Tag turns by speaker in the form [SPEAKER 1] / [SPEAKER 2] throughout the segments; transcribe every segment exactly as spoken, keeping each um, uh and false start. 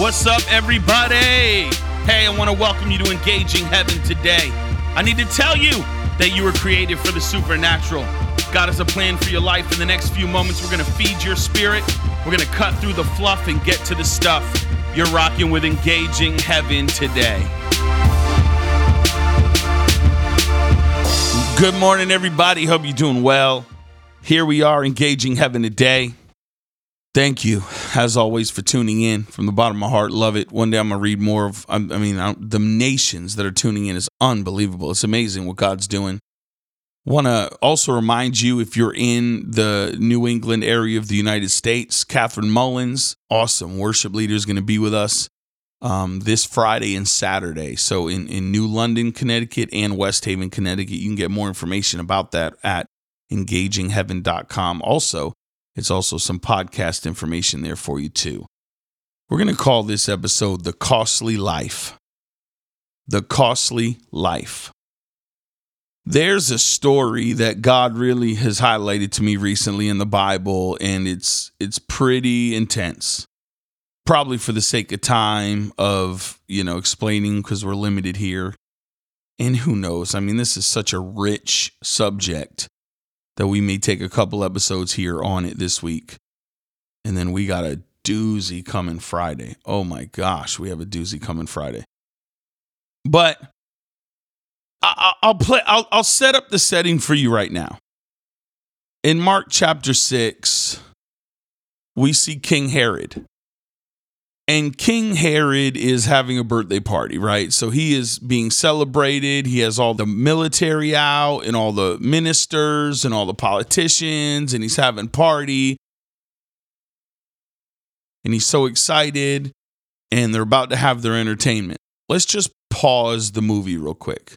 [SPEAKER 1] What's up, everybody? Hey, I want to welcome you to Engaging Heaven today. I need to tell you that you were created for the supernatural. God has a plan for your life. In the next few moments, we're going to feed your spirit. We're going to cut through the fluff and get to the stuff. You're rocking with Engaging Heaven today. Good morning, everybody. Hope you're doing well. Here we are, Engaging Heaven today. Thank you, as always, for tuning in from the bottom of my heart. Love it. One day I'm going to read more of, I mean, the nations that are tuning in is unbelievable. It's amazing what God's doing. Want to also remind you, if you're in the New England area of the United States, Catherine Mullins, awesome worship leader, is going to be with us um, this Friday and Saturday. So in, in New London, Connecticut, and West Haven, Connecticut, you can get more information about that at engaging heaven dot com. Also, it's also some podcast information there for you too. We're going to call this episode The Costly Life. The Costly Life. There's a story that God really has highlighted to me recently in the Bible, and it's it's pretty intense. Probably for the sake of time of, you know, explaining, because we're limited here. And who knows? I mean, this is such a rich subject that we may take a couple episodes here on it this week. And then we got a doozy coming Friday. Oh my gosh, we have a doozy coming Friday. But I, I'll play. I'll, I'll set up the setting for you right now. In Mark chapter six, we see King Herod. And King Herod is having a birthday party, right? So he is being celebrated. He has all the military out and all the ministers and all the politicians, and he's having party. And he's so excited, and they're about to have their entertainment. Let's just pause the movie real quick.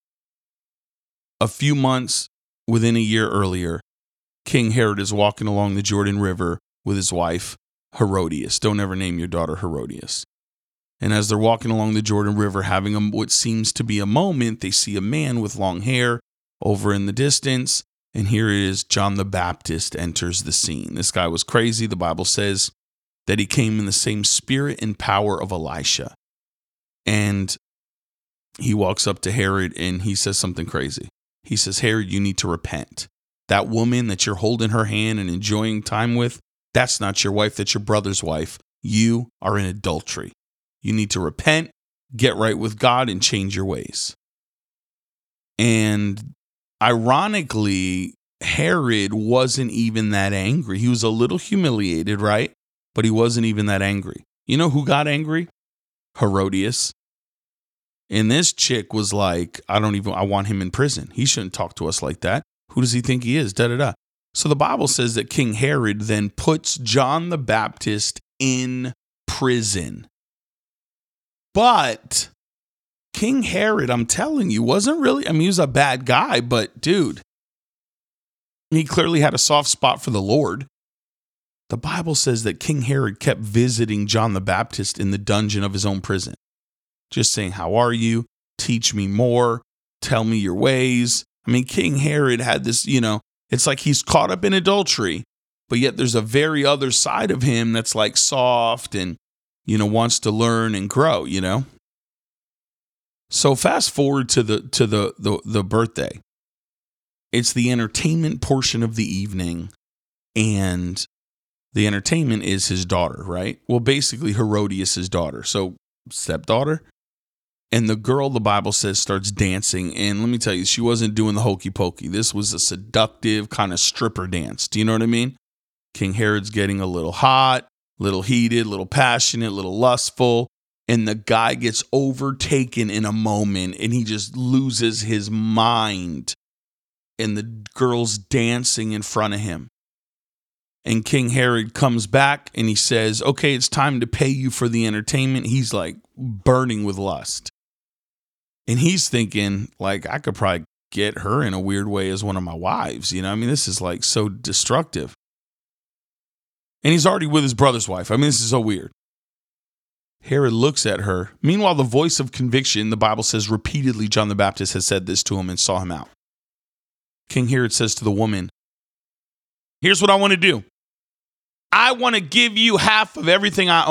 [SPEAKER 1] A few months, within a year earlier, King Herod is walking along the Jordan River with his wife, Herodias. Don't ever name your daughter Herodias. And as they're walking along the Jordan River, having a, what seems to be a moment, they see a man with long hair over in the distance. And here it is, John the Baptist enters the scene. This guy was crazy. The Bible says that he came in the same spirit and power of Elisha. And he walks up to Herod and he says something crazy. He says, Herod, you need to repent. That woman that you're holding her hand and enjoying time with, that's not your wife, that's your brother's wife. You are in adultery. You need to repent, get right with God, and change your ways. And ironically, Herod wasn't even that angry. He was a little humiliated, right? But he wasn't even that angry. You know who got angry? Herodias. And this chick was like, I don't even, I want him in prison. He shouldn't talk to us like that. Who does he think he is? Da da da. So the Bible says that King Herod then puts John the Baptist in prison. But King Herod, I'm telling you, wasn't really, I mean, he was a bad guy, but dude, he clearly had a soft spot for the Lord. The Bible says that King Herod kept visiting John the Baptist in the dungeon of his own prison. Just saying, how are you? Teach me more. Tell me your ways. I mean, King Herod had this, you know, it's like he's caught up in adultery, but yet there's a very other side of him that's like soft and, you know, wants to learn and grow, you know? So fast forward to the to the the, the birthday. It's the entertainment portion of the evening, and the entertainment is his daughter, right? Well, basically Herodias' daughter. So stepdaughter. And the girl, the Bible says, starts dancing. And let me tell you, she wasn't doing the hokey pokey. This was a seductive kind of stripper dance. Do you know what I mean? King Herod's getting a little hot, little heated, little passionate, little lustful. And the guy gets overtaken in a moment and he just loses his mind. And the girl's dancing in front of him. And King Herod comes back and he says, okay, it's time to pay you for the entertainment. He's like burning with lust. And he's thinking, like, I could probably get her in a weird way as one of my wives. You know, I mean, this is like so destructive. And he's already with his brother's wife. I mean, this is so weird. Herod looks at her. Meanwhile, the voice of conviction, the Bible says repeatedly, John the Baptist has said this to him and saw him out. King Herod says to the woman, here's what I want to do. I want to give you half of everything I own.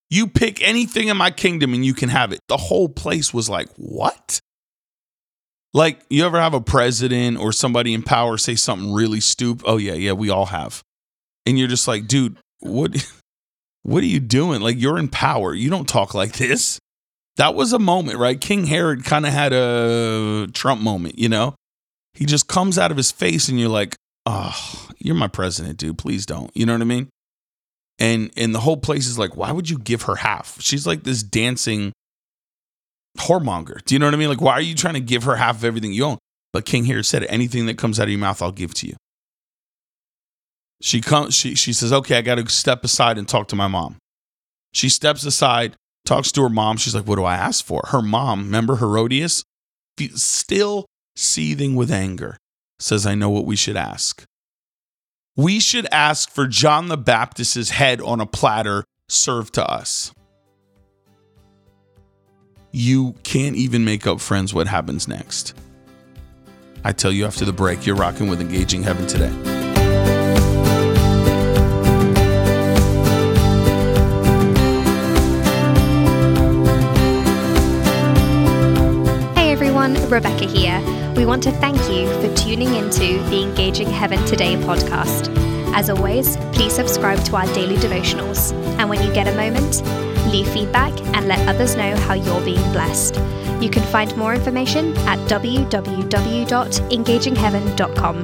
[SPEAKER 1] You pick anything in my kingdom and you can have it. The whole place was like, what? Like, you ever have a president or somebody in power say something really stupid? Oh, yeah, yeah, we all have. And you're just like, dude, what, what are you doing? Like, you're in power. You don't talk like this. That was a moment, right? King Herod kind of had a Trump moment, you know? He just comes out of his face and you're like, oh, you're my president, dude. Please don't. You know what I mean? And and the whole place is like, why would you give her half? She's like this dancing whoremonger. Do you know what I mean? Like, why are you trying to give her half of everything you own? But King Herod said, anything that comes out of your mouth, I'll give to you. She comes. She she says, okay, I got to step aside and talk to my mom. She steps aside, talks to her mom. She's like, what do I ask for? Her mom, remember Herodias, still seething with anger, says, I know what we should ask. We should ask for John the Baptist's head on a platter served to us. You can't even make up, friends, what happens next. I tell you after the break. You're rocking with Engaging Heaven today.
[SPEAKER 2] Hey everyone, Rebecca here. We want to thank you for tuning into the Engaging Heaven Today podcast. As always, please subscribe to our daily devotionals. And when you get a moment, leave feedback and let others know how you're being blessed. You can find more information at w w w dot engaging heaven dot com.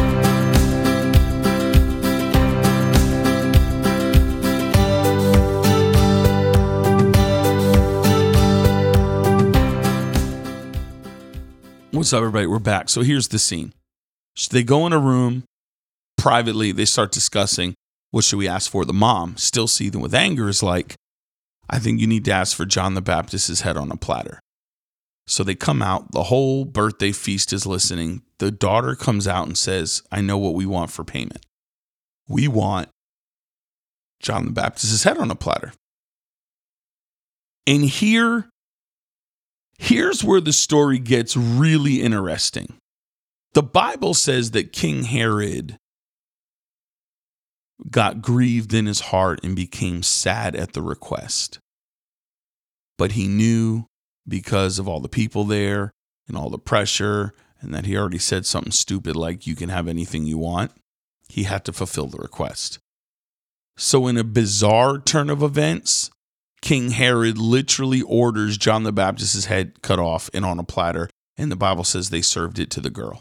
[SPEAKER 1] What's up, everybody? We're back. So here's the scene. So they go in a room privately. They start discussing, what should we ask for? The mom, still seething with anger, is like, I think you need to ask for John the Baptist's head on a platter. So they come out. The whole birthday feast is listening. The daughter comes out and says, I know what we want for payment. We want John the Baptist's head on a platter. And here Here's where the story gets really interesting. The Bible says that King Herod got grieved in his heart and became sad at the request. But he knew, because of all the people there and all the pressure, and that he already said something stupid like, you can have anything you want, he had to fulfill the request. So in a bizarre turn of events, King Herod literally orders John the Baptist's head cut off and on a platter, and the Bible says they served it to the girl.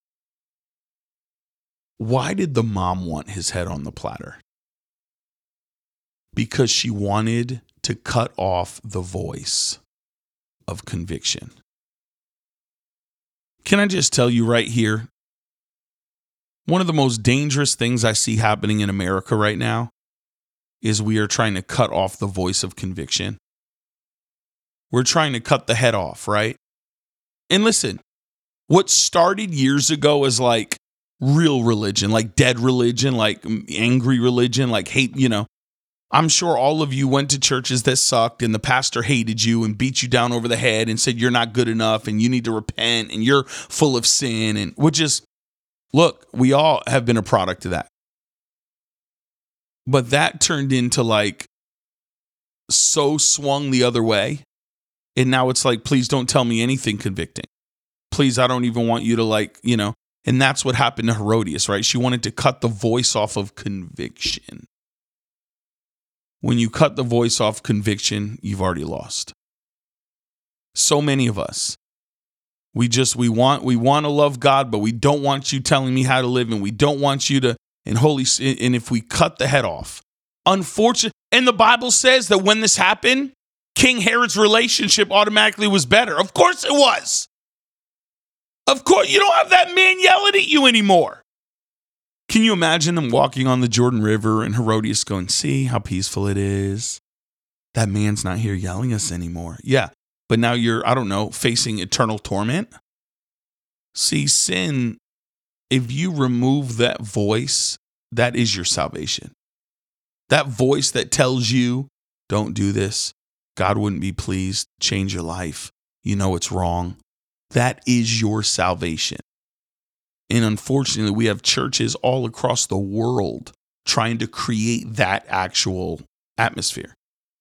[SPEAKER 1] Why did the mom want his head on the platter? Because she wanted to cut off the voice of conviction. Can I just tell you right here, one of the most dangerous things I see happening in America right now is we are trying to cut off the voice of conviction. We're trying to cut the head off, right? And listen, what started years ago as like real religion, like dead religion, like angry religion, like hate, you know, I'm sure all of you went to churches that sucked and the pastor hated you and beat you down over the head and said you're not good enough and you need to repent and you're full of sin. And which is, look, we all have been a product of that. But that turned into like so swung the other way. And now it's like, please don't tell me anything convicting. Please, I don't even want you to like, you know, and that's what happened to Herodias, right? She wanted to cut the voice off of conviction. When you cut the voice off conviction, you've already lost. So many of us, we just, we want, we want to love God, but we don't want you telling me how to live, and we don't want you to, and holy, and if we cut the head off, unfortunately, and the Bible says that when this happened, King Herod's relationship automatically was better. Of course it was. Of course, you don't have that man yelling at you anymore. Can you imagine them walking on the Jordan River and Herodias going, see how peaceful it is? That man's not here yelling at us anymore. Yeah, but now you're, I don't know, facing eternal torment. See, sin, if you remove that voice, that is your salvation. That voice that tells you, don't do this. God wouldn't be pleased. Change your life. You know it's wrong. That is your salvation. And unfortunately, we have churches all across the world trying to create that actual atmosphere.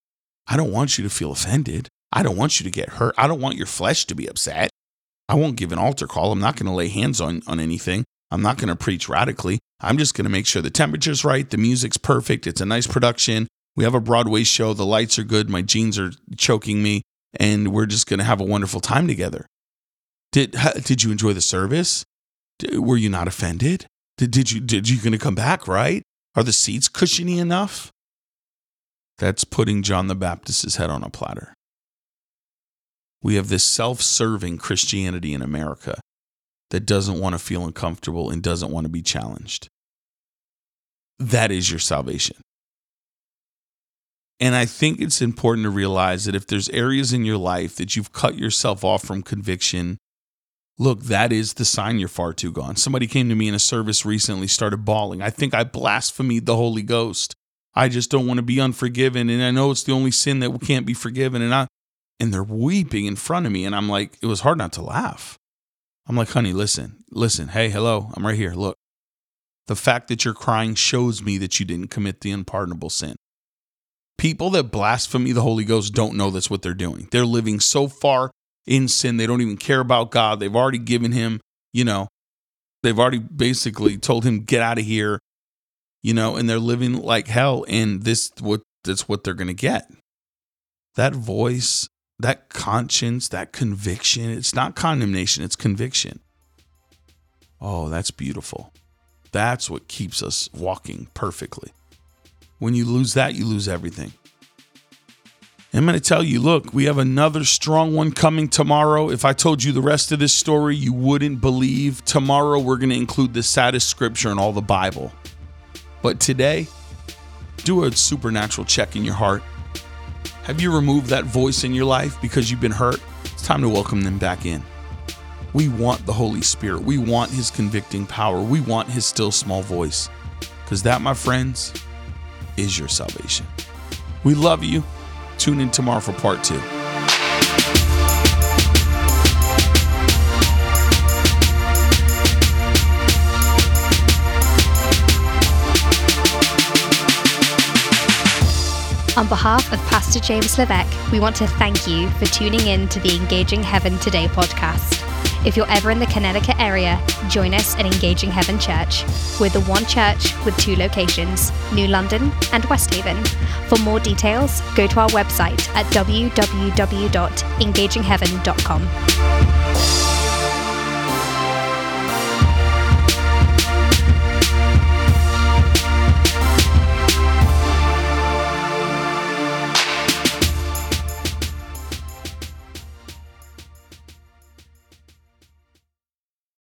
[SPEAKER 1] I don't want you to feel offended. I don't want you to get hurt. I don't want your flesh to be upset. I won't give an altar call. I'm not going to lay hands on, on anything. I'm not going to preach radically. I'm just going to make sure the temperature's right. The music's perfect. It's a nice production. We have a Broadway show. The lights are good. My jeans are choking me. And we're just going to have a wonderful time together. Did did you enjoy the service? Did, were you not offended? Did, did you did you going to come back, right? Are the seats cushiony enough? That's putting John the Baptist's head on a platter. We have this self-serving Christianity in America that doesn't want to feel uncomfortable and doesn't want to be challenged. That is your salvation. And I think it's important to realize that if there's areas in your life that you've cut yourself off from conviction, look, that is the sign you're far too gone. Somebody came to me in a service recently, started bawling. I think I blasphemed the Holy Ghost. I just don't want to be unforgiven. And I know it's the only sin that can't be forgiven. And I, and they're weeping in front of me. And I'm like, it was hard not to laugh. I'm like, honey, listen, listen. Hey, hello, I'm right here. Look, the fact that you're crying shows me that you didn't commit the unpardonable sin. People that blaspheme the Holy Ghost don't know that's what they're doing. They're living so far in sin, they don't even care about God. They've already given him, you know, they've already basically told him, get out of here, you know, and they're living like hell. And this, what that's what they're going to get. That voice, that conscience, that conviction, it's not condemnation, it's conviction. Oh, that's beautiful. That's what keeps us walking perfectly. When you lose that, you lose everything. I'm going to tell you, look, we have another strong one coming tomorrow. If I told you the rest of this story, you wouldn't believe. Tomorrow, we're going to include the saddest scripture in all the Bible. But today, do a supernatural check in your heart. Have you removed that voice in your life because you've been hurt? It's time to welcome them back in. We want the Holy Spirit. We want his convicting power. We want his still small voice. Because that, my friends, is your salvation. We love you. Tune in tomorrow for part two.
[SPEAKER 2] On behalf of Pastor James Levesque, we want to thank you for tuning in to the Engaging Heaven Today podcast. If you're ever in the Connecticut area, join us at Engaging Heaven Church. We're the one church with two locations, New London and West Haven. For more details, go to our website at w w w dot engaging heaven dot com.